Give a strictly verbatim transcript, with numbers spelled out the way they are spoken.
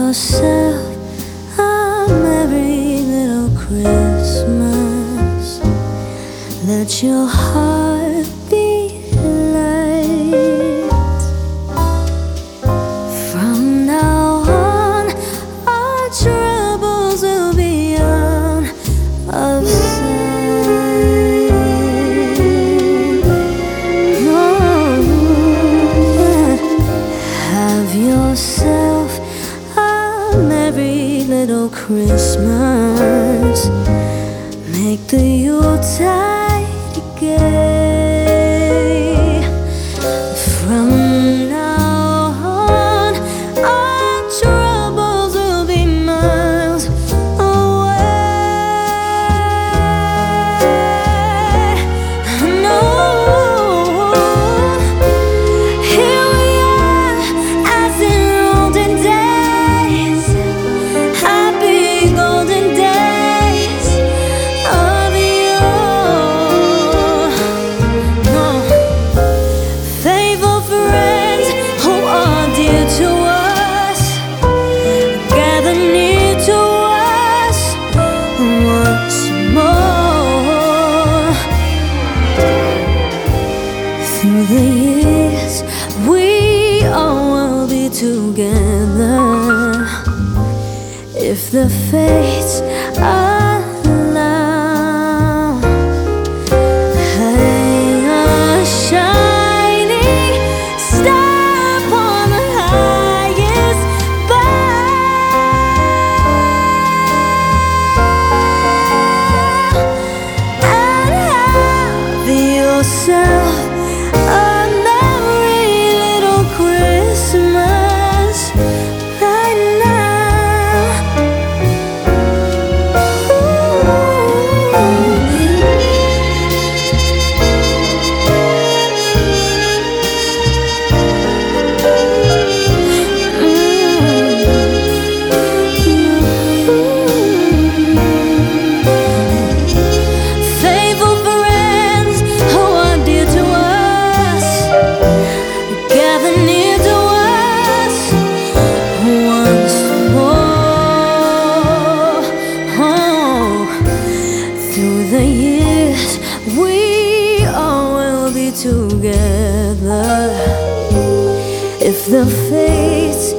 yourself a merry little Christmas. Let your heart be light. From now on, our troubles will be out of sight. Oh, have yourself a merry little Christmas. Make the Yuletide gay. From now on, our troubles will be miles away. No, here we are as in olden days, happy golden days of yore. No, faithful friends who are dear to us, gather near to us once more. Through the years, we all will be together if the fates allow. Hang a shining star upon the highest bough, and have yourself a merry little Christmas right now. Faithful friends who are dear to us, gather near to us once more. Oh, through the years, we all will be together if the fates